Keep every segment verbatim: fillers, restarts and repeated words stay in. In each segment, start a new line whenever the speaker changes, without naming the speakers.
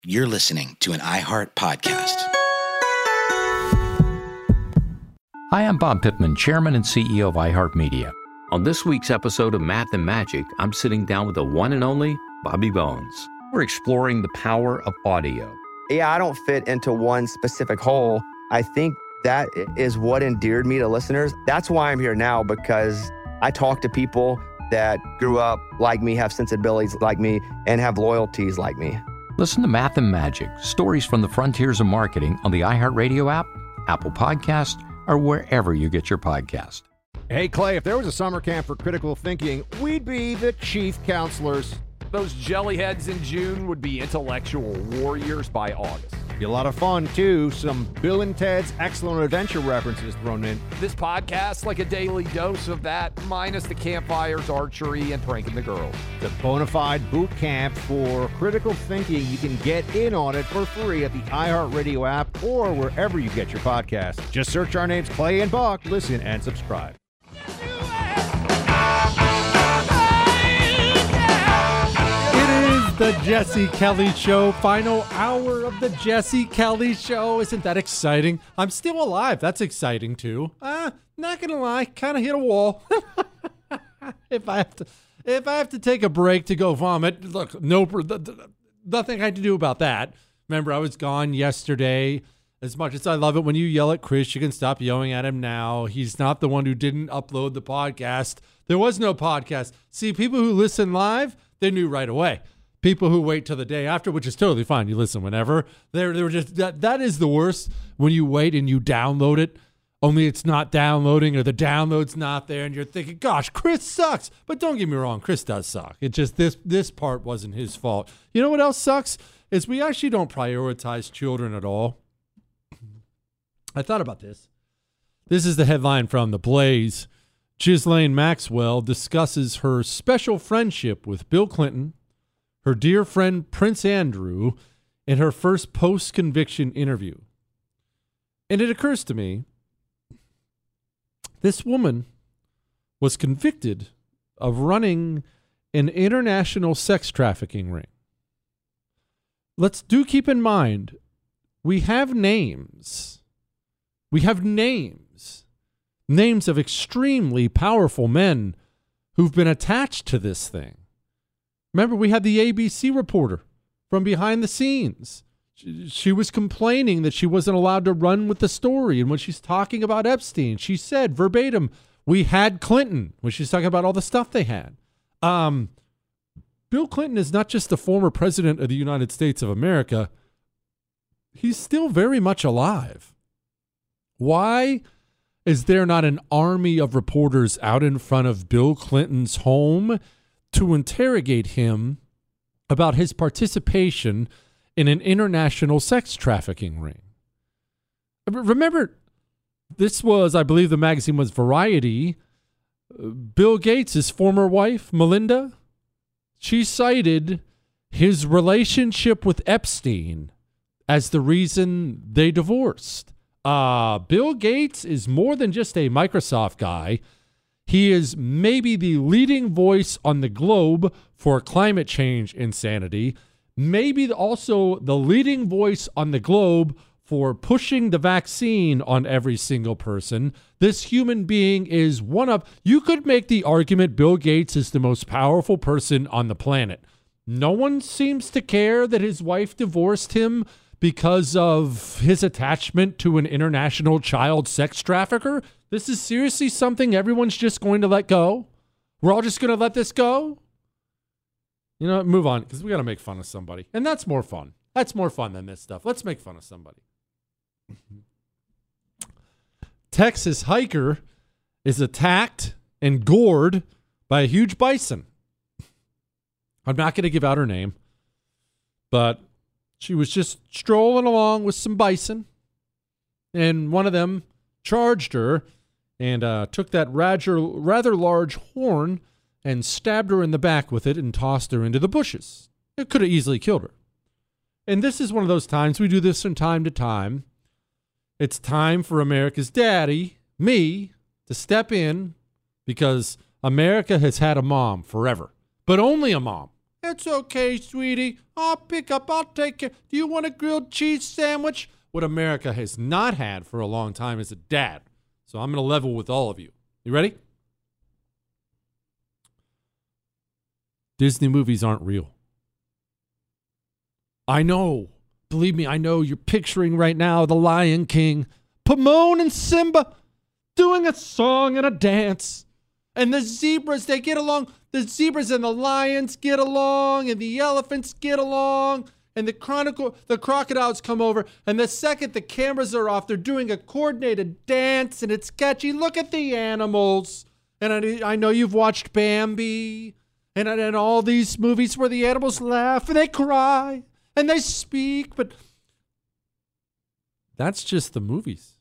You're listening to an iHeart podcast.
Hi, I'm Bob Pittman, Chairman and C E O of iHeartMedia. On this week's episode of Math and Magic, I'm sitting down with the one and only Bobby Bones. We're exploring the power of audio.
Yeah, I don't fit into one specific hole. I think that is what endeared me to listeners. That's why I'm here now, because I talk to people that grew up like me, have sensibilities like me, and have loyalties like me.
Listen to Math and Magic, stories from the frontiers of marketing on the iHeartRadio app, Apple Podcast, or wherever you get your podcast.
Hey, Clay, if there was a summer camp for critical thinking, we'd be the chief counselors.
Those jellyheads in June would be intellectual warriors by August.
Be a lot of fun, too. Some Bill and Ted's Excellent Adventure references thrown in.
This podcast, like a daily dose of that, minus the campfires, archery, and pranking the girls.
The bona fide boot camp for critical thinking. You can get in on it for free at the iHeartRadio app or wherever you get your podcasts. Just search our names, Clay and Buck. Listen and subscribe.
The Jesse Kelly Show, final hour of the Jesse Kelly Show. Isn't that exciting? I'm still alive. That's exciting too. Uh, not gonna lie, kind of hit a wall. if I have to, if I have to take a break to go vomit, look, no, nothing I had to do about that. Remember, I was gone yesterday. As much as I love it when you yell at Chris, you can stop yelling at him now. He's not the one who didn't upload the podcast. There was no podcast. See, people who listen live, they knew right away. People who wait till the day after, which is totally fine. You listen whenever. They're, they were just that. That is the worst when you wait and you download it, only it's not downloading or the download's not there, and you're thinking, "Gosh, Chris sucks." But don't get me wrong, Chris does suck. It just this this part wasn't his fault. You know what else sucks is we actually don't prioritize children at all. I thought about this. This is the headline from The Blaze. Ghislaine Maxwell discusses her special friendship with Bill Clinton, her dear friend Prince Andrew, in her first post-conviction interview. And it occurs to me, this woman was convicted of running an international sex trafficking ring. Let's do keep in mind, we have names. We have names. Names of extremely powerful men who've been attached to this thing. Remember, we had the A B C reporter from behind the scenes. She, she was complaining that she wasn't allowed to run with the story. And when she's talking about Epstein, she said verbatim, we had Clinton, when she's talking about all the stuff they had. Um, Bill Clinton is not just the former president of the United States of America. He's still very much alive. Why is there not an army of reporters out in front of Bill Clinton's home to interrogate him about his participation in an international sex trafficking ring? Remember, this was, I believe the magazine was Variety. Bill Gates' former wife, Melinda, she cited his relationship with Epstein as the reason they divorced. Uh, Bill Gates is more than just a Microsoft guy. He is maybe the leading voice on the globe for climate change insanity, maybe also the leading voice on the globe for pushing the vaccine on every single person. This human being is one of, you could make the argument Bill Gates is the most powerful person on the planet. No one seems to care that his wife divorced him because of his attachment to an international child sex trafficker. This is seriously something everyone's just going to let go. We're all just going to let this go. You know, move on, because we got to make fun of somebody. And that's more fun. That's more fun than this stuff. Let's make fun of somebody. Texas hiker is attacked and gored by a huge bison. I'm not going to give out her name, but she was just strolling along with some bison, and one of them charged her and uh, took that rather, rather large horn and stabbed her in the back with it and tossed her into the bushes. It could have easily killed her. And this is one of those times, we do this from time to time. It's time for America's daddy, me, to step in, because America has had a mom forever, but only a mom. It's okay, sweetie. I'll pick up. I'll take care. Do you want a grilled cheese sandwich? What America has not had for a long time is a dad. So I'm going to level with all of you. You ready? Disney movies aren't real. I know. Believe me, I know you're picturing right now the Lion King, Timon and Simba doing a song and a dance. And the zebras, they get along. The zebras and the lions get along, and the elephants get along, and the chronicle, the crocodiles come over. And the second the cameras are off, they're doing a coordinated dance, and it's catchy. Look at the animals. And I, I know you've watched Bambi, and, and all these movies where the animals laugh and they cry and they speak, but that's just the movies.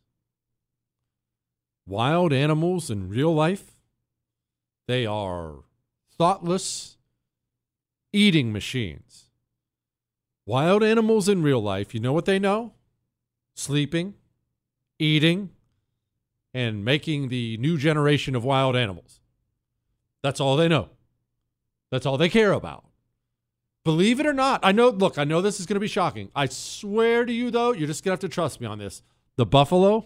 Wild animals in real life, they are thoughtless eating machines. Wild animals in real life, you know what they know? Sleeping, eating, and making the new generation of wild animals. That's all they know. That's all they care about. Believe it or not, I know, look, I know this is going to be shocking. I swear to you, though, you're just going to have to trust me on this. The buffalo,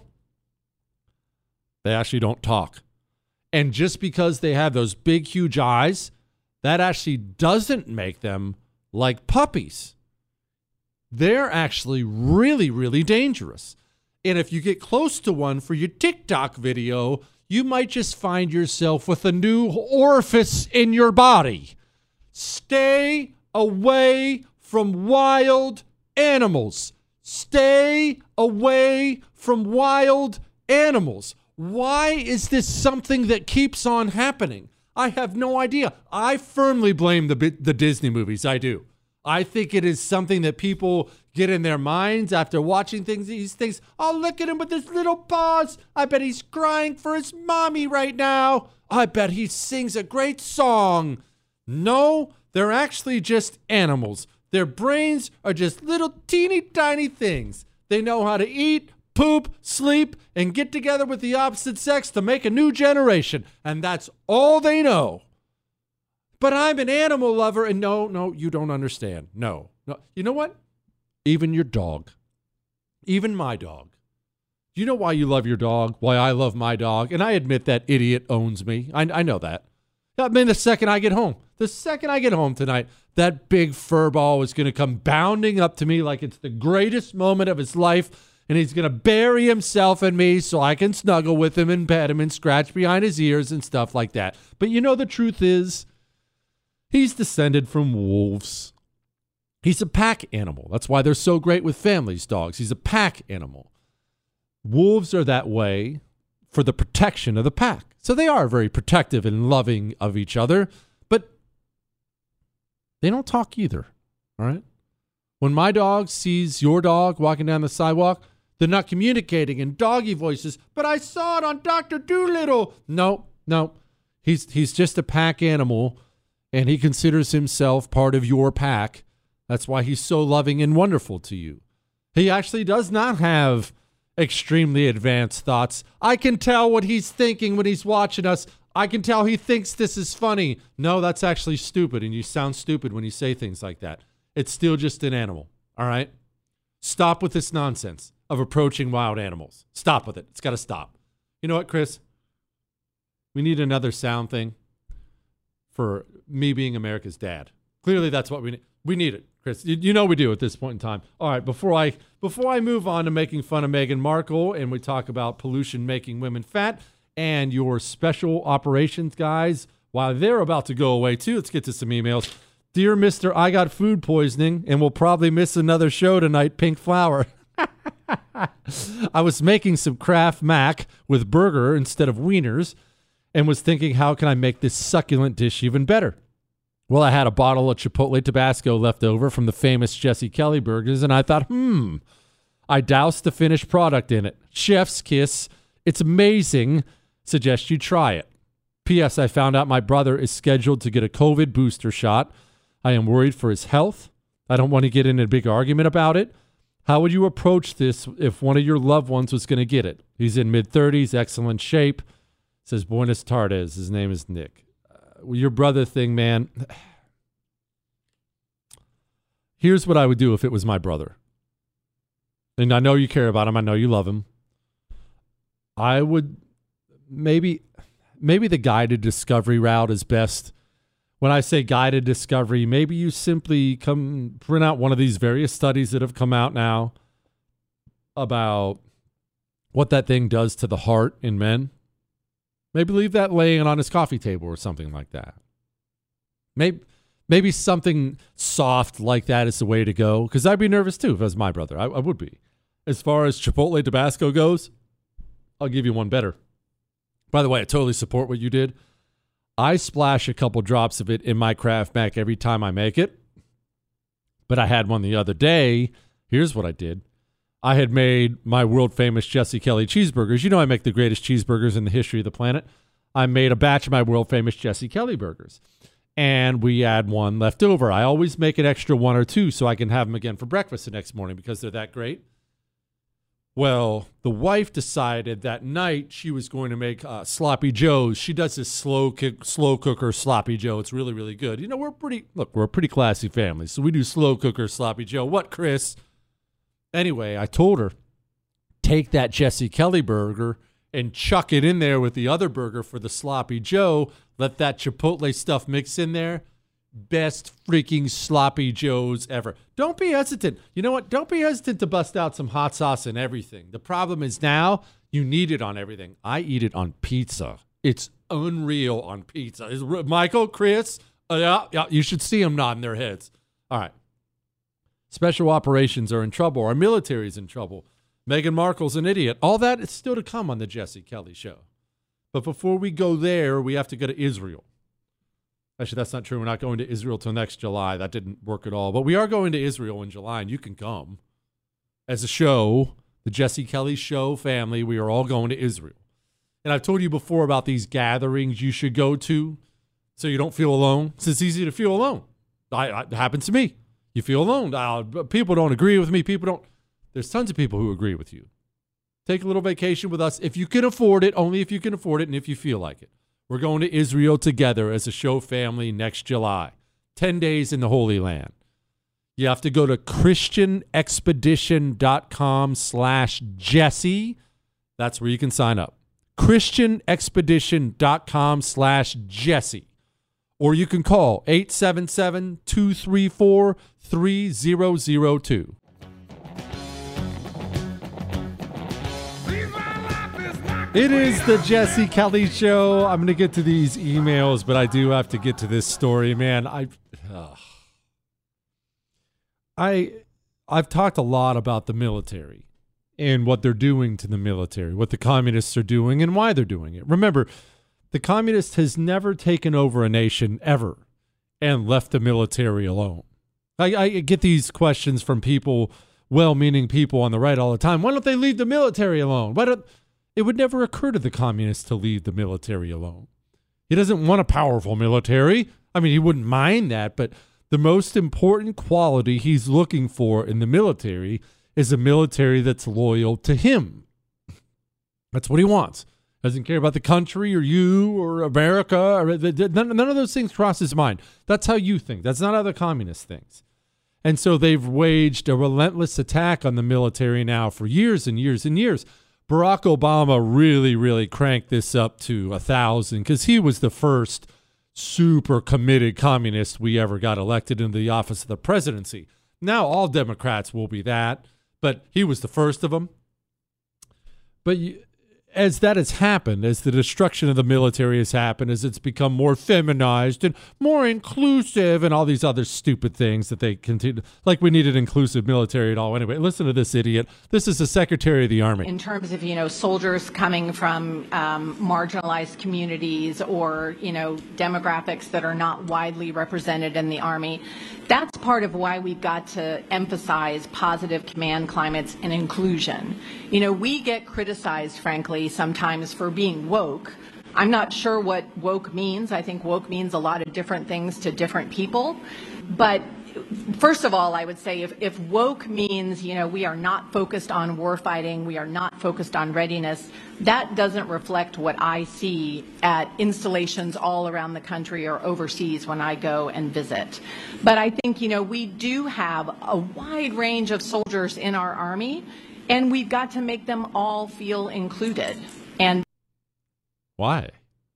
they actually don't talk. And just because they have those big, huge eyes, that actually doesn't make them like puppies. They're actually really, really dangerous. And if you get close to one for your TikTok video, you might just find yourself with a new orifice in your body. Stay away from wild animals. Stay away from wild animals. Why is this something that keeps on happening? I have no idea. I firmly blame the the Disney movies. I do. I think it is something that people get in their minds after watching things. These things. Oh, look at him with his little paws. I bet he's crying for his mommy right now. I bet he sings a great song. No, they're actually just animals. Their brains are just little teeny tiny things. They know how to eat, poop, sleep, and get together with the opposite sex to make a new generation. And that's all they know. But I'm an animal lover, and no, no, you don't understand. No, no. You know what? Even your dog, even my dog. Do you know why you love your dog? Why I love my dog? And I admit that idiot owns me. I, I know that. I mean, the second I get home, the second I get home tonight, that big fur ball is going to come bounding up to me like it's the greatest moment of his life. And he's going to bury himself in me so I can snuggle with him and pet him and scratch behind his ears and stuff like that. But you know, the truth is, he's descended from wolves. He's a pack animal. That's why they're so great with families, dogs. He's a pack animal. Wolves are that way for the protection of the pack. So they are very protective and loving of each other, but they don't talk either, all right? When my dog sees your dog walking down the sidewalk, they're not communicating in doggy voices, but I saw it on Doctor Dolittle. No, no. He's he's just a pack animal, and he considers himself part of your pack. That's why he's so loving and wonderful to you. He actually does not have extremely advanced thoughts. I can tell what he's thinking when he's watching us. I can tell he thinks this is funny. No, that's actually stupid, and you sound stupid when you say things like that. It's still just an animal, all right? Stop with this nonsense of approaching wild animals. Stop with it. It's got to stop. You know what, Chris? We need another sound thing for me being America's dad. Clearly, that's what we need. We need it, Chris. You, you know we do at this point in time. All right, before I before I move on to making fun of Meghan Markle and we talk about pollution making women fat and your special operations guys, while they're about to go away too, let's get to some emails. Dear Mister I got food poisoning and will probably miss another show tonight, Pink Flower. I was making some Kraft Mac with burger instead of wieners and was thinking, how can I make this succulent dish even better? Well, I had a bottle of Chipotle Tabasco left over from the famous Jesse Kelly burgers, and I thought, hmm, I doused the finished product in it. Chef's kiss. It's amazing. Suggest you try it. P S. I found out my brother is scheduled to get a COVID booster shot. I am worried for his health. I don't want to get in a big argument about it. How would you approach this if one of your loved ones was going to get it? He's in mid-thirties, excellent shape. Says Buenos Tardes. His name is Nick. Uh, your brother thing, man. Here's what I would do if it was my brother. And I know you care about him. I know you love him. I would maybe, maybe the guided discovery route is best. When I say guided discovery, maybe you simply come print out one of these various studies that have come out now about what that thing does to the heart in men. Maybe leave that laying on his coffee table or something like that. Maybe maybe something soft like that is the way to go, because I'd be nervous too if it was my brother. I, I would be. As far as Chipotle Tabasco goes, I'll give you one better. By the way, I totally support what you did. I splash a couple drops of it in my Kraft Mac every time I make it. But I had one the other day. Here's what I did. I had made my world-famous Jesse Kelly cheeseburgers. You know I make the greatest cheeseburgers in the history of the planet. I made a batch of my world-famous Jesse Kelly burgers. And we had one left over. I always make an extra one or two so I can have them again for breakfast the next morning because they're that great. Well, the wife decided that night she was going to make uh, sloppy joes. She does this slow cook, slow cooker sloppy joe. It's really, really good. You know, we're pretty, look, we're a pretty classy family, so we do slow cooker sloppy joe. What, Chris? Anyway, I told her, take that Jesse Kelly burger and chuck it in there with the other burger for the sloppy joe. Let that Chipotle stuff mix in there. Best freaking sloppy joes ever. Don't be hesitant. You know what? Don't be hesitant to bust out some hot sauce and everything. The problem is now you need it on everything. I eat it on pizza. It's unreal on pizza. Is Michael, Chris, uh, yeah, yeah, you should see them nodding their heads. All right. Special operations are in trouble. Our military is in trouble. Meghan Markle's an idiot. All that is still to come on the Jesse Kelly Show. But before we go there, we have to go to Israel. Actually, that's not true. We're not going to Israel till next July. That didn't work at all. But we are going to Israel in July, and you can come. As a show, the Jesse Kelly Show family, we are all going to Israel. And I've told you before about these gatherings you should go to so you don't feel alone. It's easy to feel alone. I, I, it happens to me. You feel alone. Uh, people don't agree with me. People don't. There's tons of people who agree with you. Take a little vacation with us if you can afford it, only if you can afford it and if you feel like it. We're going to Israel together as a show family next July. ten days in the Holy Land. You have to go to christianexpedition.com slash Jesse. That's where you can sign up. christianexpedition.com slash Jesse. Or you can call eight seven seven, two three four, three zero zero two. It is the Jesse Kelly Show. I'm going to get to these emails, but I do have to get to this story, man. I, uh, I, I've talked a lot about the military and what they're doing to the military, what the communists are doing and why they're doing it. Remember, the communist has never taken over a nation ever and left the military alone. I, I get these questions from people, well-meaning people on the right all the time. Why don't they leave the military alone? Why don't... It would never occur to the communists to leave the military alone. He doesn't want a powerful military. I mean, he wouldn't mind that, but the most important quality he's looking for in the military is a military that's loyal to him. That's what he wants. Doesn't care about the country or you or America. Or, none, none of those things cross his mind. That's how you think. That's not how the communist thinks. And so they've waged a relentless attack on the military now for years and years and years. Barack Obama really, really cranked this up to a thousand because he was the first super committed communist we ever got elected into the office of the presidency. Now all Democrats will be that, but he was the first of them. But you, as that has happened, as the destruction of the military has happened, as it's become more feminized and more inclusive and all these other stupid things that they continue, like we need an inclusive military at all. Anyway, listen to this idiot. This is the Secretary of the Army.
In terms of, you know, soldiers coming from um, marginalized communities or, you know, demographics that are not widely represented in the Army, that's part of why we've got to emphasize positive command climates and inclusion. You know, we get criticized, frankly, sometimes for being woke. I'm not sure what woke means. I think woke means a lot of different things to different people. But first of all, I would say if, if woke means, you know, we are not focused on war fighting, we are not focused on readiness, that doesn't reflect what I see at installations all around the country or overseas when I go and visit. But I think, you know, we do have a wide range of soldiers in our Army, and we've got to make them all feel included. And
why?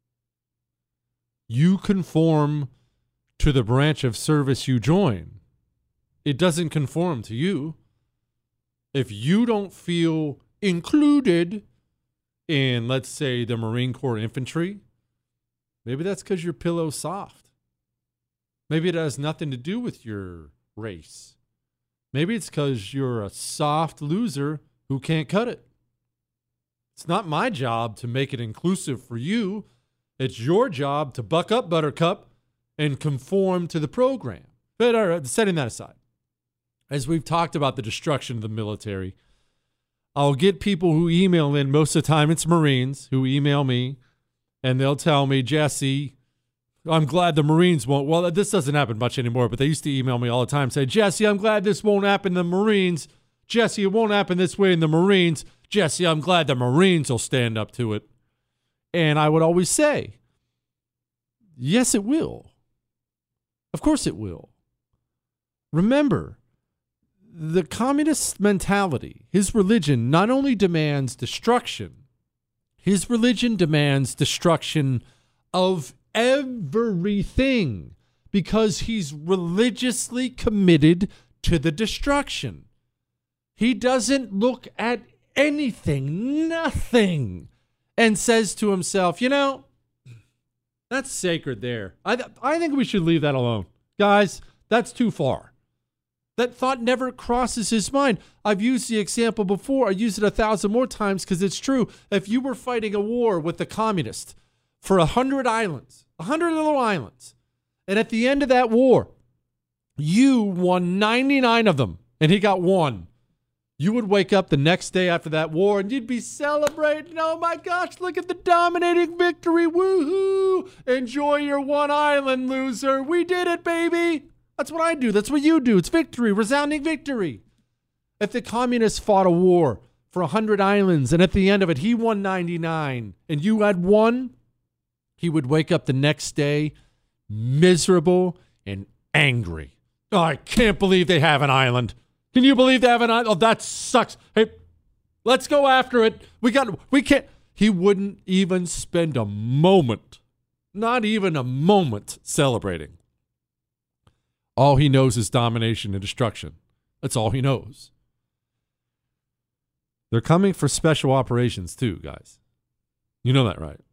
You conform to the branch of service you join. It doesn't conform to you. If you don't feel included in, let's say, the Marine Corps infantry, maybe that's because your pillow's soft. Maybe it has nothing to do with your race. Maybe it's because you're a soft loser who can't cut it. It's not my job to make it inclusive for you. It's your job to buck up, Buttercup, and conform to the program. But all right, setting that aside, as we've talked about the destruction of the military, I'll get people who email in. Most of the time it's Marines who email me, and they'll tell me, Jesse, I'm glad the Marines won't. Well, this doesn't happen much anymore, but they used to email me all the time, say, Jesse, I'm glad this won't happen in the Marines. Jesse, it won't happen this way in the Marines. Jesse, I'm glad the Marines will stand up to it. And I would always say, yes, it will. Of course it will. Remember, the communist mentality, his religion not only demands destruction, his religion demands destruction of everything because he's religiously committed to the destruction. He doesn't look at anything, nothing, and says to himself, you know, that's sacred there. I, th- I think we should leave that alone. Guys, that's too far. That thought never crosses his mind. I've used the example before. I use it a thousand more times because it's true. If you were fighting a war with the communists for a hundred islands, a hundred little islands, and at the end of that war, you won ninety-nine of them, and he got one, you would wake up the next day after that war and you'd be celebrating. Oh my gosh, look at the dominating victory. Woohoo! Enjoy your one island, loser. We did it, baby. That's what I do. That's what you do. It's victory, resounding victory. If the communists fought a war for one hundred islands and at the end of it he won ninety-nine and you had one, he would wake up the next day miserable and angry. Oh, I can't believe they have an island. Can you believe they have an island? Oh, that sucks. Hey, let's go after it. We got, we can't. He wouldn't even spend a moment, not even a moment celebrating. All he knows is domination and destruction. That's all he knows. They're coming for special operations too, guys. You know that, right?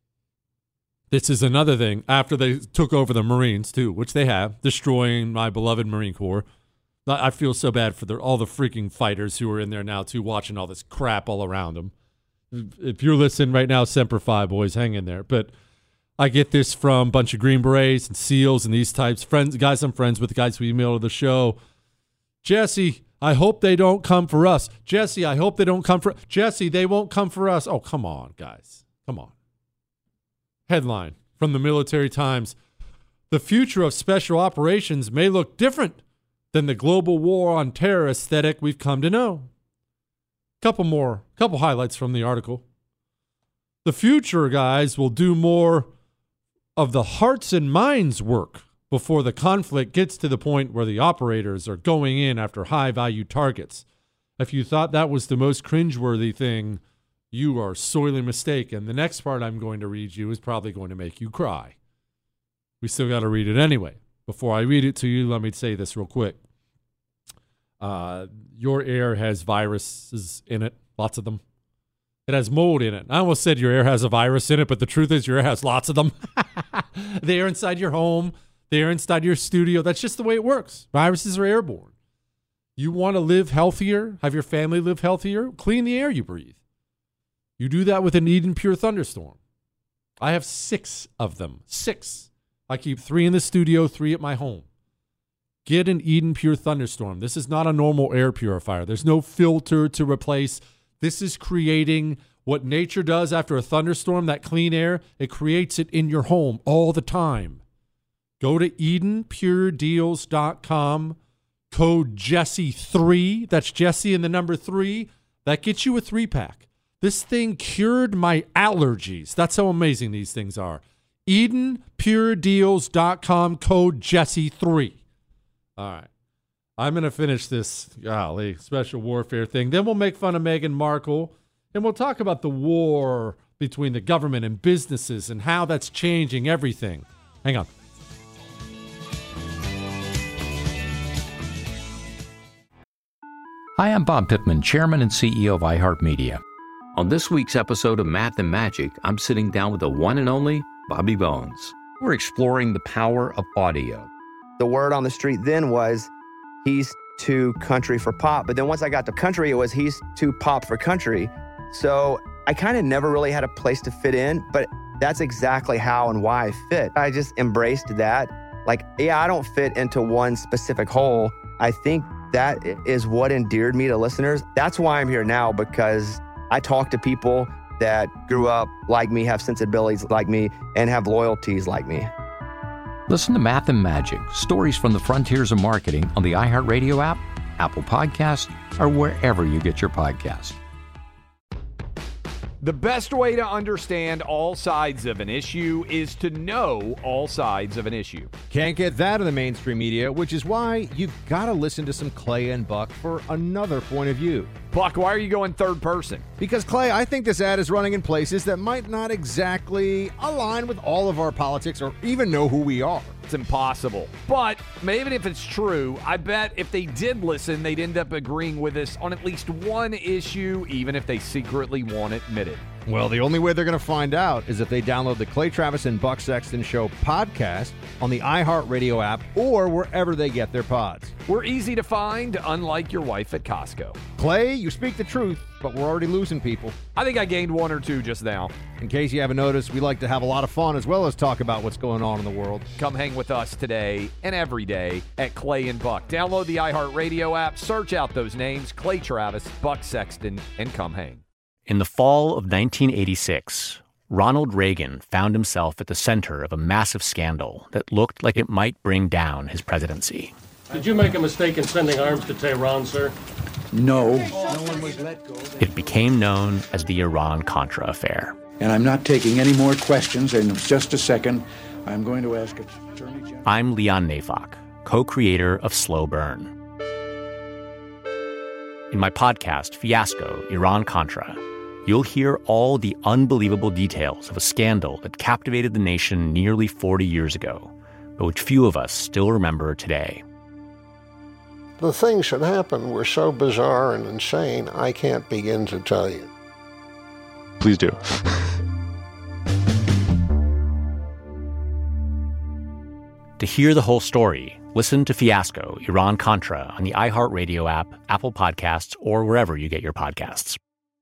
This is another thing after they took over the Marines too, which they have, destroying my beloved Marine Corps. I feel so bad for the, all the freaking fighters who are in there now too, watching all this crap all around them. If you're listening right now, Semper Fi, boys, hang in there. But I get this from a bunch of Green Berets and SEALs and these types, friends, guys I'm friends with, the guys who email to the show. Jesse, I hope they don't come for us. Jesse, I hope they don't come for Jesse, they won't come for us. Oh, come on, guys. Come on. Headline from the Military Times. The future of special operations may look different than the global war on terror aesthetic we've come to know. Couple more, couple highlights from the article. The future, guys, will do more of the hearts and minds work before the conflict gets to the point where the operators are going in after high-value targets. If you thought that was the most cringeworthy thing, you are sorely mistaken. The next part I'm going to read you is probably going to make you cry. We still got to read it anyway. Before I read it to you, let me say this real quick. Uh, your air has viruses in it, lots of them. It has mold in it. I almost said your air has a virus in it, but the truth is your air has lots of them. They are inside your home. They are inside your studio. That's just the way it works. Viruses are airborne. You want to live healthier, have your family live healthier, clean the air you breathe. You do that with an Eden Pure Thunderstorm. I have six of them. Six. I keep three in the studio, three at my home. Get an Eden Pure Thunderstorm. This is not a normal air purifier. There's no filter to replace. This is creating what nature does after a thunderstorm, that clean air. It creates it in your home all the time. Go to Eden Pure Deals dot com, code Jesse three. That's Jesse and the number three. That gets you a three-pack. This thing cured my allergies. That's how amazing these things are. Eden Pure Deals dot com, code Jesse three. All right. I'm going to finish this, golly, special warfare thing. Then we'll make fun of Meghan Markle, and we'll talk about the war between the government and businesses and how that's changing everything. Hang on.
Hi, I'm Bob Pittman, Chairman and C E O of iHeartMedia. On this week's episode of Math and Magic, I'm sitting down with the one and only Bobby Bones. We're exploring the power of audio.
The word on the street then was, he's too country for pop. But then once I got to country, it was he's too pop for country. So I kind of never really had a place to fit in, but that's exactly how and why I fit. I just embraced that. Like, yeah, I don't fit into one specific hole. I think that is what endeared me to listeners. That's why I'm here now, because I talk to people that grew up like me, have sensibilities like me, and have loyalties like me.
Listen to Math and Magic, stories from the frontiers of marketing on the iHeartRadio app, Apple Podcasts, or wherever you get your podcasts.
The best way to understand all sides of an issue is to know all sides of an issue.
Can't get that in the mainstream media, which is why you've got to listen to some Clay and Buck for another point of view.
Buck, why are you going third person?
Because, Clay, I think this ad is running in places that might not exactly align with all of our politics or even know who we are.
It's impossible. But even if it's true, I bet if they did listen, they'd end up agreeing with us on at least one issue, even if they secretly won't admit it.
Well, the only way they're going to find out is if they download the Clay Travis and Buck Sexton Show podcast on the iHeartRadio app or wherever they get their pods.
We're easy to find, unlike your wife at Costco.
Clay, you speak the truth, but we're already losing people.
I think I gained one or two just now.
In case you haven't noticed, we like to have a lot of fun as well as talk about what's going on in the world.
Come hang with us today and every day at Clay and Buck. Download the iHeartRadio app, search out those names, Clay Travis, Buck Sexton, and come hang.
In the fall of nineteen eighty-six, Ronald Reagan found himself at the center of a massive scandal that looked like it might bring down his presidency.
Did you make a mistake in sending arms to Tehran, sir?
No.
No one was let go.
It became known as the Iran-Contra affair.
And I'm not taking any more questions. In just a second, I'm going to ask Attorney General.
I'm Leon Neyfakh, co-creator of Slow Burn. In my podcast, Fiasco, Iran-Contra, you'll hear all the unbelievable details of a scandal that captivated the nation nearly forty years ago, but which few of us still remember today.
The things that happened were so bizarre and insane, I can't begin to tell you.
Please do.
To hear the whole story, listen to Fiasco, Iran-Contra on the iHeartRadio app, Apple Podcasts, or wherever you get your podcasts.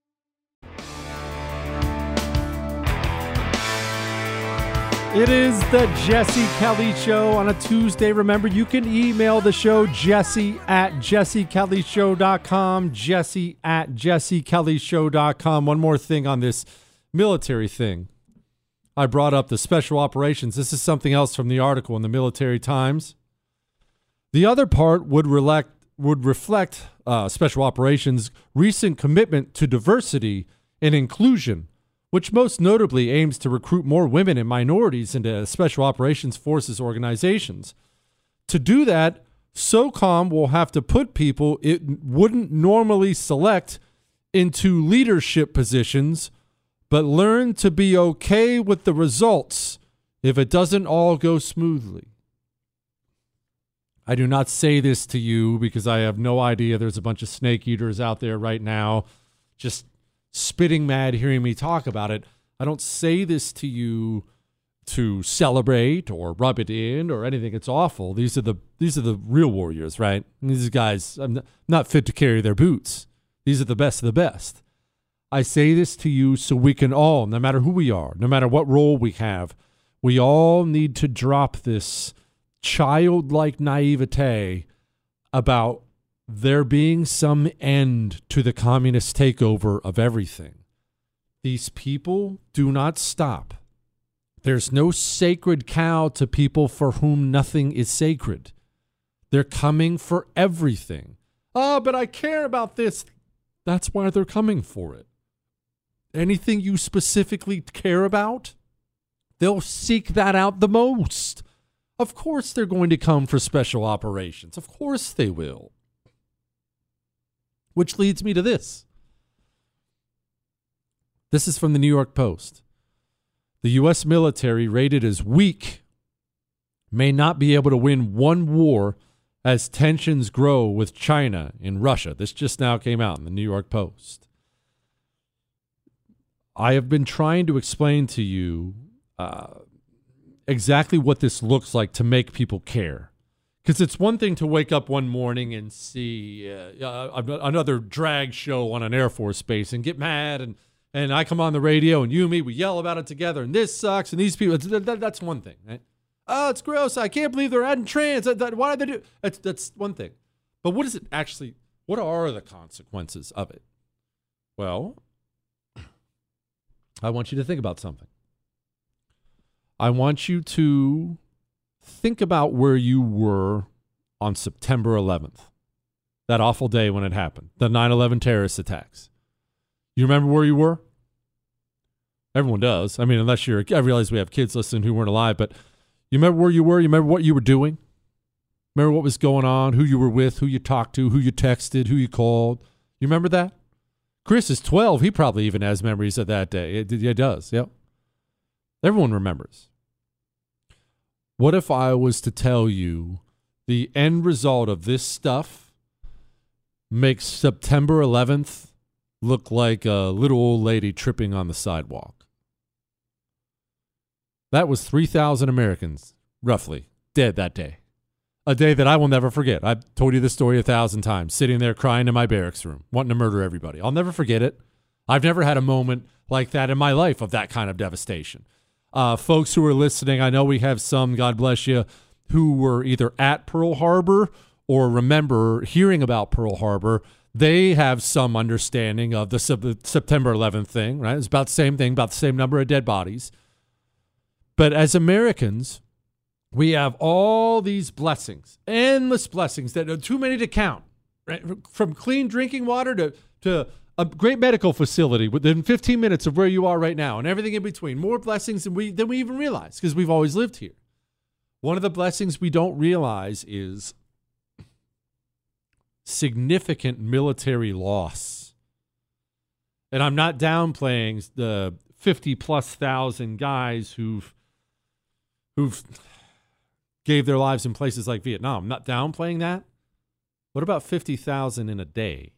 It is the Jesse Kelly Show on a Tuesday. Remember, you can email the show, Jesse at Jesse Kelly Show dot com, Jesse at Jesse Kelly Show dot com. One more thing on this military thing. I brought up the special operations. This is something else from the article in the Military Times. The other part would, relect, would reflect uh, special operations' recent commitment to diversity and inclusion, which most notably aims to recruit more women and minorities into Special Operations Forces organizations. To do that, SOCOM will have to put people it wouldn't normally select into leadership positions, but learn to be okay with the results if it doesn't all go smoothly. I do not say this to you because I have no idea there's a bunch of snake eaters out there right now just spitting mad hearing me talk about it. I don't say this to you to celebrate or rub it in or anything. It's awful. These are the these are the real warriors, right? And these guys, I'm not fit to carry their boots. These are the best of the best. I say this to you so we can all, no matter who we are, no matter what role we have, we all need to drop this childlike naivete about there being some end to the communist takeover of everything. These people do not stop. There's no sacred cow to people for whom nothing is sacred. They're coming for everything. Oh, but I care about this. That's why they're coming for it. Anything you specifically care about, they'll seek that out the most. Of course they're going to come for special operations. Of course they will. Which leads me to this. This is from the New York Post. The U S military, rated as weak, may not be able to win one war as tensions grow with China and Russia. This just now came out in the New York Post. I have been trying to explain to you uh, exactly what this looks like to make people care. Because it's one thing to wake up one morning and see uh, uh, another drag show on an Air Force base and get mad, and, and I come on the radio and you and me, we yell about it together, and this sucks, and these people, that, that, that's one thing, right? Oh, it's gross. I can't believe they're adding trans. That, that, why did they do? That's, that's one thing. But what is it actually, what are the consequences of it? Well, I want you to think about something. I want you to think about where you were on September eleventh, that awful day when it happened, the nine eleven terrorist attacks. You remember where you were? Everyone does. I mean, unless you're, I realize we have kids listening who weren't alive, but you remember where you were? You remember what you were doing? Remember what was going on, who you were with, who you talked to, who you texted, who you called? You remember that? Chris is twelve. He probably even has memories of that day. It, it does, yep. Everyone remembers. What if I was to tell you the end result of this stuff makes September eleventh look like a little old lady tripping on the sidewalk? That was three thousand Americans, roughly, dead that day. A day that I will never forget. I've told you this story a thousand times, sitting there crying in my barracks room, wanting to murder everybody. I'll never forget it. I've never had a moment like that in my life of that kind of devastation. Uh, folks who are listening, I know we have some, God bless you, who were either at Pearl Harbor or remember hearing about Pearl Harbor. They have some understanding of the sub- September eleventh thing, right? It's about the same thing, about the same number of dead bodies. But as Americans, we have all these blessings, endless blessings that are too many to count, right? From clean drinking water to, to a great medical facility within fifteen minutes of where you are right now, and everything in between. More blessings than we, than we even realize, because we've always lived here. One of the blessings we don't realize is significant military loss. And I'm not downplaying the fifty plus thousand guys who've who've gave their lives in places like Vietnam. I'm not downplaying that. What about fifty thousand in a day?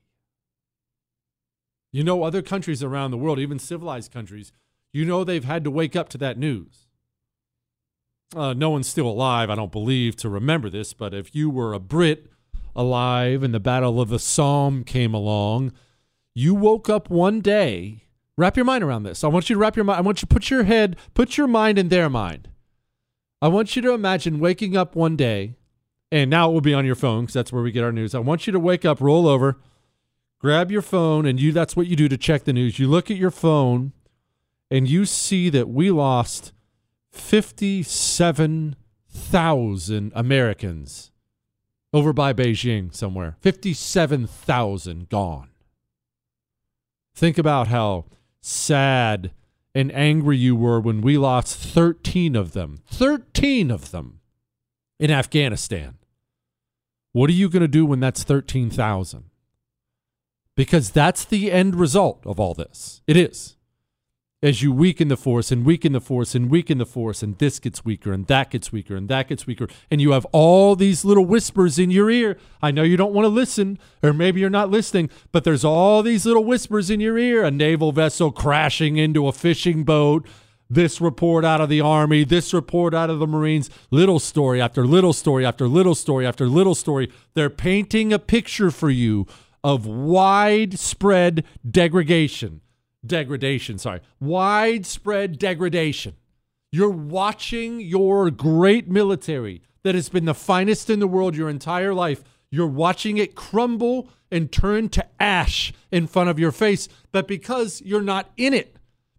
You know, other countries around the world, even civilized countries, you know they've had to wake up to that news. Uh, no one's still alive, I don't believe, to remember this, but if you were a Brit alive and the Battle of the Somme came along, you woke up one day, wrap your mind around this. I want you to wrap your mind, I want you to put your head, put your mind in their mind. I want you to imagine waking up one day, and now it will be on your phone because that's where we get our news. I want you to wake up, roll over, grab your phone, and you that's what you do to check the news. You look at your phone, and you see that we lost fifty-seven thousand Americans over by Beijing somewhere. fifty-seven thousand gone. Think about how sad and angry you were when we lost thirteen of them. thirteen of them in Afghanistan. What are you going to do when that's thirteen thousand? Because that's the end result of all this. It is. As you weaken the force and weaken the force and weaken the force, and this gets weaker and that gets weaker and that gets weaker, and you have all these little whispers in your ear. I know you don't want to listen, or maybe you're not listening, but there's all these little whispers in your ear. A naval vessel crashing into a fishing boat, this report out of the Army, this report out of the Marines, little story after little story after little story after little story. They're painting a picture for you of widespread degradation. Degradation, sorry. Widespread degradation. You're watching your great military that has been the finest in the world your entire life. You're watching it crumble and turn to ash in front of your face. But because you're not in it,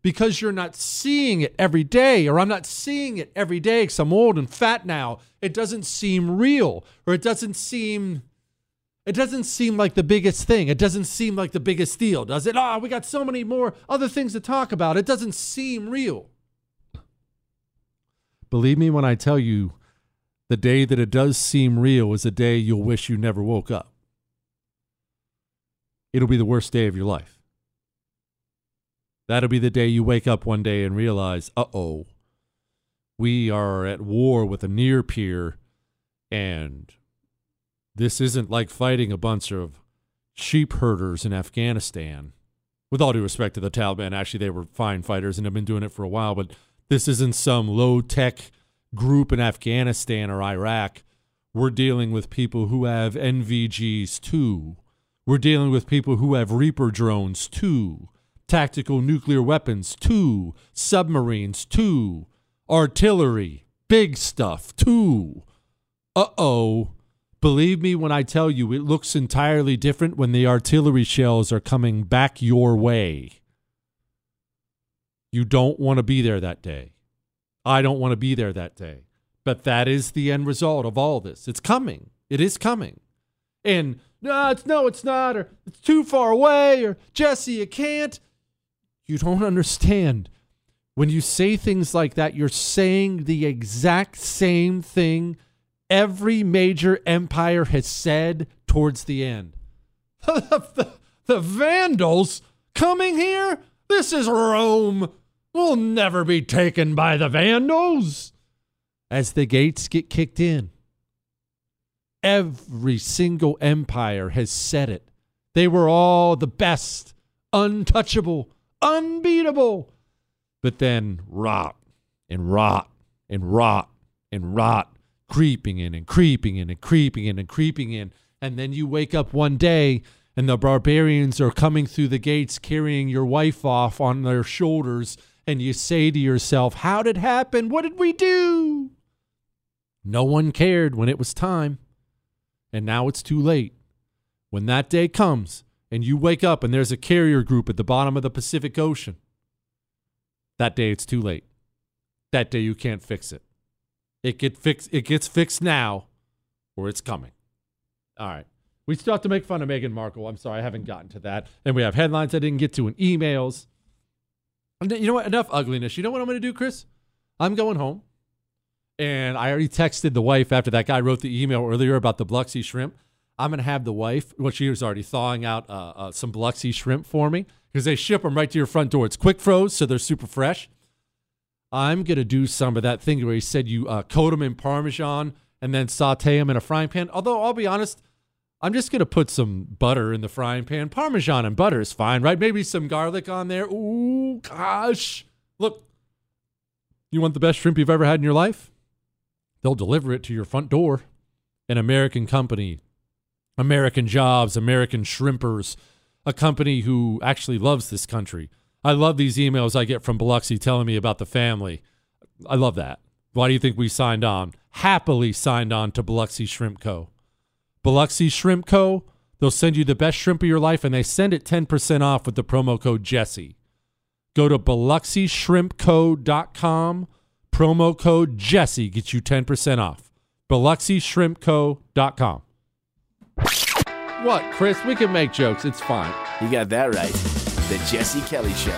because you're not seeing it every day, or I'm not seeing it every day because I'm old and fat now. It doesn't seem real, or it doesn't seem, it doesn't seem like the biggest thing. It doesn't seem like the biggest deal, does it? Ah, oh, we got so many more other things to talk about. It doesn't seem real. Believe me when I tell you, the day that it does seem real is a day you'll wish you never woke up. It'll be the worst day of your life. That'll be the day you wake up one day and realize, uh-oh, we are at war with a near peer, and this isn't like fighting a bunch of sheep herders in Afghanistan. With all due respect to the Taliban, actually, they were fine fighters and have been doing it for a while, but this isn't some low-tech group in Afghanistan or Iraq. We're dealing with people who have N V Gs too. We're dealing with people who have Reaper drones too. Tactical nuclear weapons too. Submarines too. Artillery. Big stuff too. Uh-oh. Believe me when I tell you, it looks entirely different when the artillery shells are coming back your way. You don't want to be there that day. I don't want to be there that day. But that is the end result of all this. It's coming. It is coming. And no, it's no, it's not, or it's too far away, or Jesse, you can't. You don't understand. When you say things like that, you're saying the exact same thing every major empire has said towards the end. the, the Vandals coming here? This is Rome. We'll never be taken by the Vandals. As the gates get kicked in, every single empire has said it. They were all the best, untouchable, unbeatable. But then rot and rot and rot and rot, creeping in and creeping in and creeping in and creeping in. And then you wake up one day and the barbarians are coming through the gates carrying your wife off on their shoulders. And you say to yourself, how did it happen? What did we do? No one cared when it was time. And now it's too late. When that day comes and you wake up and there's a carrier group at the bottom of the Pacific Ocean, that day it's too late. That day you can't fix it. It get fixed. It gets fixed now, or it's coming. All right. We still have to make fun of Meghan Markle. I'm sorry, I haven't gotten to that. And we have headlines I didn't get to and emails. And you know what? Enough ugliness. You know what I'm going to do, Chris? I'm going home. And I already texted the wife after that guy wrote the email earlier about the Biloxi shrimp. I'm going to have the wife, well, she was already thawing out uh, uh, some Biloxi shrimp for me because they ship them right to your front door. It's quick froze, so they're super fresh. I'm going to do some of that thing where he said you uh, coat them in Parmesan and then saute them in a frying pan. Although, I'll be honest, I'm just going to put some butter in the frying pan. Parmesan and butter is fine, right? Maybe some garlic on there. Ooh, gosh. Look, you want the best shrimp you've ever had in your life? They'll deliver it to your front door. An American company, American jobs, American shrimpers, a company who actually loves this country. I love these emails I get from Biloxi telling me about the family. I love that. Why do you think we signed on? Happily signed on to Biloxi Shrimp Co. Biloxi Shrimp Co., they'll send you the best shrimp of your life, and they send it ten percent off with the promo code Jesse. Go to Biloxi Shrimp Co dot com. Promo code Jesse gets you ten percent off. Biloxi Shrimp Co dot com. What, Chris? We can make jokes. It's fine.
You got that right. The Jesse Kelly Show.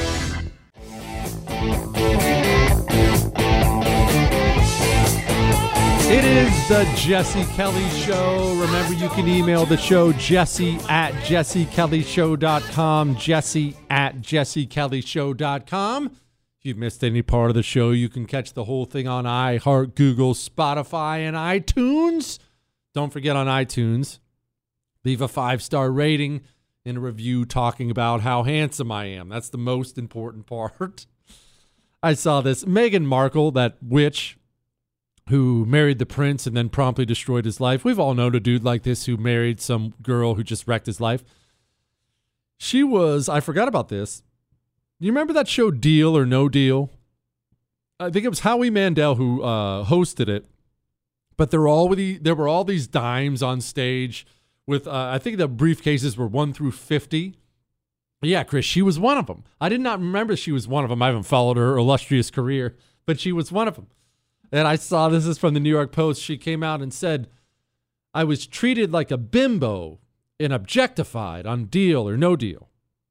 It is the Jesse Kelly Show. Remember, you can email the show, Jesse at Jesse Kelly Show dot com, Jesse at Jesse Kelly Show dot com. If you've missed any part of the show, you can catch the whole thing on iHeart, Google, Spotify, and iTunes. Don't forget on iTunes, leave a five-star rating and a review talking about how handsome I am. That's the most important part. I saw this. Meghan Markle, that witch who married the prince and then promptly destroyed his life. We've all known a dude like this who married some girl who just wrecked his life. She was, I forgot about this. You remember that show Deal or No Deal? I think it was Howie Mandel who uh, hosted it. But there were all the, there were all these dimes on stage with, uh, I think the briefcases were one through fifty. Yeah, Chris, she was one of them. I did not remember she was one of them. I haven't followed her illustrious career, but she was one of them. And I saw, this is from the New York Post. She came out and said, I was treated like a bimbo and objectified on Deal or No Deal.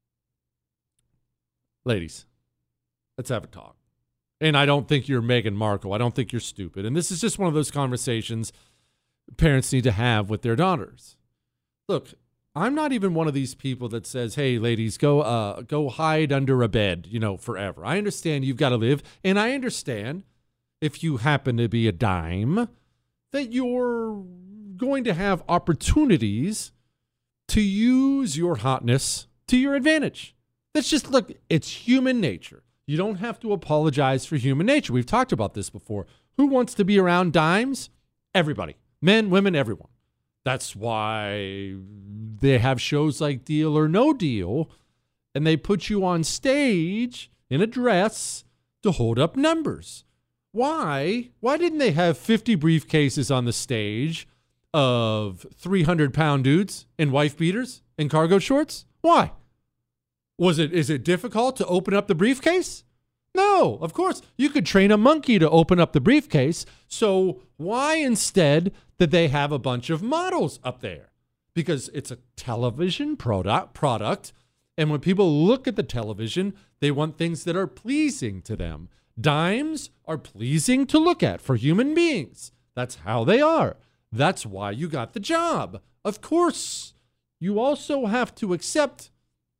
Ladies, let's have a talk. And I don't think you're Meghan Markle. I don't think you're stupid. And this is just one of those conversations parents need to have with their daughters. Look, I'm not even one of these people that says, hey, ladies, go uh, go hide under a bed, you know, forever. I understand you've got to live. And I understand if you happen to be a dime that you're going to have opportunities to use your hotness to your advantage. That's just, look, it's human nature. You don't have to apologize for human nature. We've talked about this before. Who wants to be around dimes? Everybody. Men, women, everyone. That's why they have shows like Deal or No Deal, and they put you on stage in a dress to hold up numbers. Why? Why didn't they have fifty briefcases on the stage of three hundred pound dudes in wife beaters and cargo shorts? Why? Was it, is it difficult to open up the briefcase? No, of course. You could train a monkey to open up the briefcase. So why instead did they have a bunch of models up there? Because it's a television product, product. And when people look at the television, they want things that are pleasing to them. Dimes are pleasing to look at for human beings. That's how they are. That's why you got the job. Of course, you also have to accept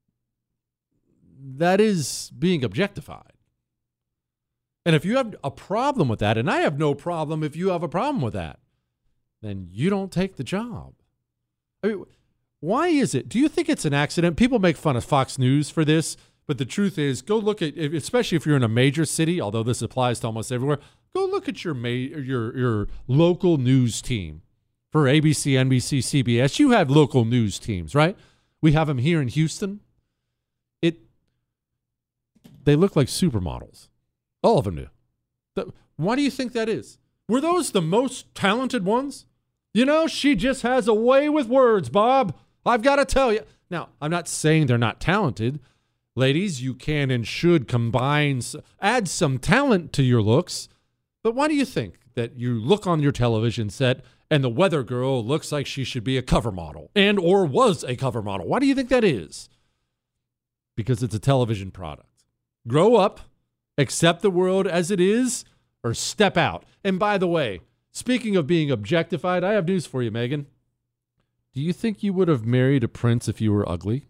that is being objectified. And if you have a problem with that, and I have no problem if you have a problem with that, then you don't take the job. I mean, why is it? Do you think it's an accident? People make fun of Fox News for this, but the truth is, go look at, especially if you're in a major city, although this applies to almost everywhere, go look at your ma- your your local news team. For A B C, N B C, C B S, you have local news teams, right? We have them here in Houston. It They look like supermodels. All of them do. The, why do you think that is? Were those the most talented ones? You know, she just has a way with words, Bob. I've got to tell you. Now, I'm not saying they're not talented. Ladies, you can and should combine, add some talent to your looks. But why do you think that you look on your television set and the weather girl looks like she should be a cover model and or was a cover model? Why do you think that is? Because it's a television product. Grow up, accept the world as it is, or step out. And by the way, speaking of being objectified, I have news for you, Megan. Do you think you would have married a prince if you were ugly?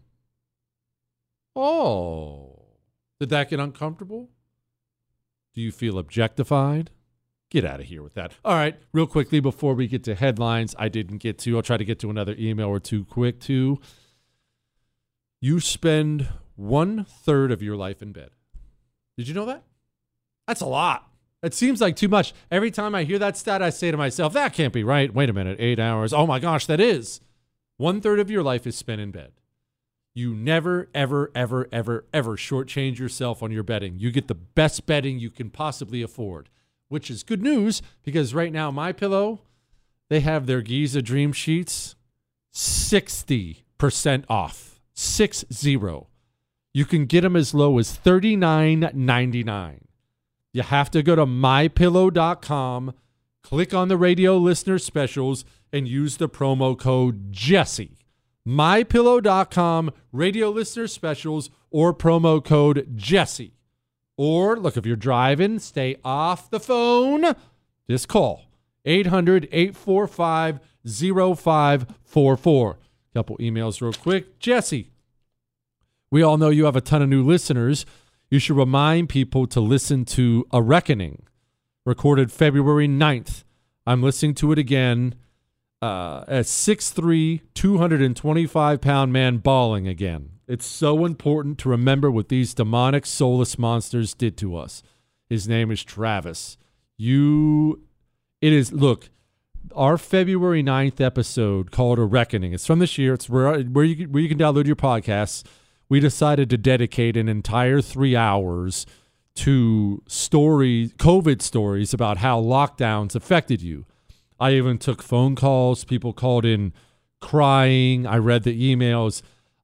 Oh, did that get uncomfortable? Do you feel objectified? Get out of here with that. All right, real quickly before we get to headlines, I didn't get to. I'll try to get to another email or two quick too. You spend one third of your life in bed. Did you know that? That's a lot. It seems like too much. Every time I hear that stat, I say to myself, that can't be right. Wait a minute, eight hours. Oh my gosh, that is. One third of your life is spent in bed. You never, ever, ever, ever, ever shortchange yourself on your bedding. You get the best bedding you can possibly afford, which is good news because right now, MyPillow, they have their Giza Dream Sheets sixty percent off. Six zero. You can get them as low as thirty-nine ninety-nine. You have to go to my pillow dot com, click on the radio listener specials, and use the promo code Jesse. my pillow dot com, radio listener specials, or promo code Jesse. Or, look, if you're driving, stay off the phone. Just call eight hundred, eight four five, zero five four four. Couple emails real quick. Jesse, we all know you have a ton of new listeners. You should remind people to listen to A Reckoning, recorded February ninth. I'm listening to it again. Uh, a six three, two hundred twenty-five pound man bawling again. It's so important to remember what these demonic, soulless monsters did to us. His name is Travis. You, it is, look, our February ninth episode called A Reckoning. It's from this year. It's where, where, you, where you can download your podcasts. We decided to dedicate an entire three hours to stories, COVID stories about how lockdowns affected you. I even took phone calls. People called in crying. I read the emails.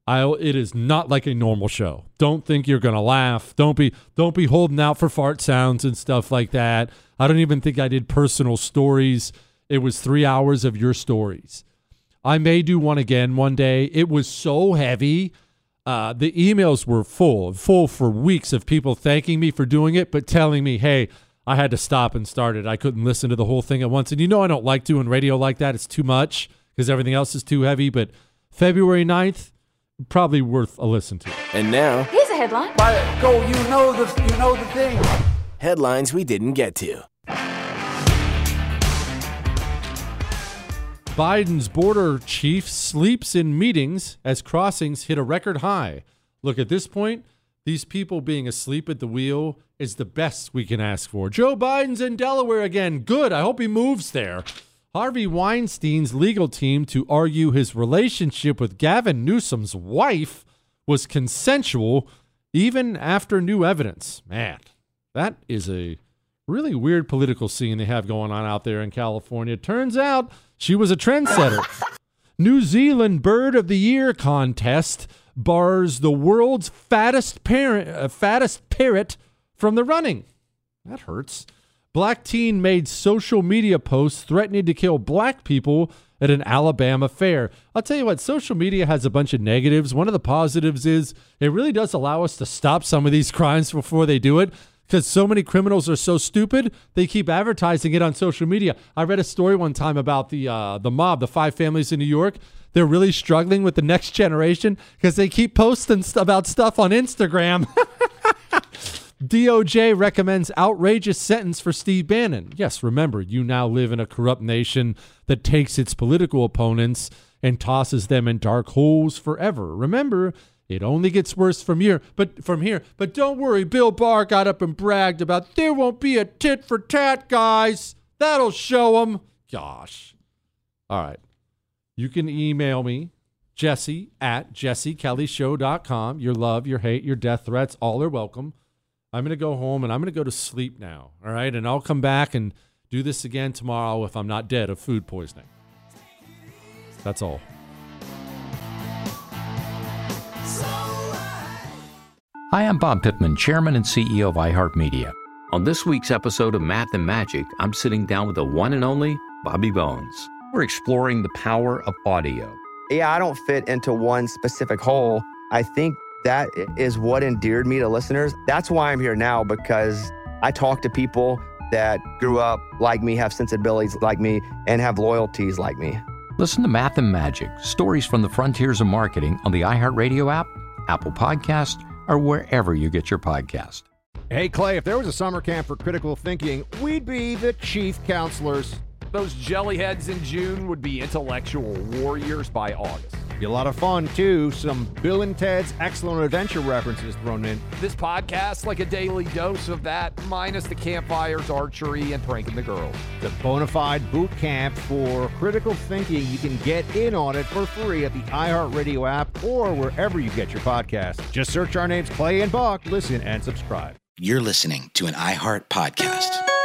I, it is not like a normal show. Don't think you're going to laugh. Don't be don't be holding out for fart sounds and stuff like that. I don't even think I did personal stories. It was three hours of your stories. I may do one again one day. It was so heavy. Uh, the emails were full, full for weeks of people thanking me for doing it, but telling me, hey, I had to stop and start it. I couldn't listen to the whole thing at once. And you know I don't like doing radio like that. It's too much because everything else is too heavy. But February ninth, probably worth a listen to.
And now,
here's a headline.
By go, you know the you know the thing.
Headlines we didn't get to.
Biden's border chief sleeps in meetings as crossings hit a record high. Look, at this point, these people being asleep at the wheel is the best we can ask for. Joe Biden's in Delaware again. Good. I hope he moves there. Harvey Weinstein's legal team to argue his relationship with Gavin Newsom's wife was consensual even after new evidence. Man, that is a really weird political scene they have going on out there in California. Turns out she was a trendsetter. New Zealand Bird of the Year contest bars the world's fattest parent, uh, fattest parrot from the running. That hurts. Black teen made social media posts threatening to kill black people at an Alabama fair. I'll tell you what, social media has a bunch of negatives. One of the positives is it really does allow us to stop some of these crimes before they do it, because so many criminals are so stupid, they keep advertising it on social media. I read a story one time about the uh, the mob, the five families in New York. They're really struggling with the next generation because they keep posting st- about stuff on Instagram. D O J recommends outrageous sentence for Steve Bannon. Yes, remember, you now live in a corrupt nation that takes its political opponents and tosses them in dark holes forever. Remember, it only gets worse from here. But from here. But don't worry, Bill Barr got up and bragged about there won't be a tit for tat, guys. That'll show them. Gosh. All right. You can email me, Jesse at jesse kelly show dot com. Your love, your hate, your death threats, all are welcome. I'm going to go home and I'm going to go to sleep now, all right? And I'll come back and do this again tomorrow if I'm not dead of food poisoning. That's all.
Hi, I'm Bob Pittman, Chairman and C E O of iHeartMedia. On this week's episode of Math and Magic, I'm sitting down with the one and only Bobby Bones. We're exploring the power of audio.
Yeah, I don't fit into one specific hole. I think that is what endeared me to listeners. That's why I'm here now, because I talk to people that grew up like me, have sensibilities like me, and have loyalties like me.
Listen to Math and Magic, stories from the frontiers of marketing on the iHeartRadio app, Apple Podcast, or wherever you get your podcast.
Hey, Clay, if there was a summer camp for critical thinking, we'd be the chief counselors.
Those jellyheads in June would be intellectual warriors by August.
Be a lot of fun, too. Some Bill and Ted's Excellent Adventure references thrown in.
This podcast, like a daily dose of that, minus the campfires, archery, and pranking the girls.
The bona fide boot camp for critical thinking. You can get in on it for free at the iHeartRadio app or wherever you get your podcast. Just search our names, Clay and Buck. Listen and subscribe.
You're listening to an iHeart podcast.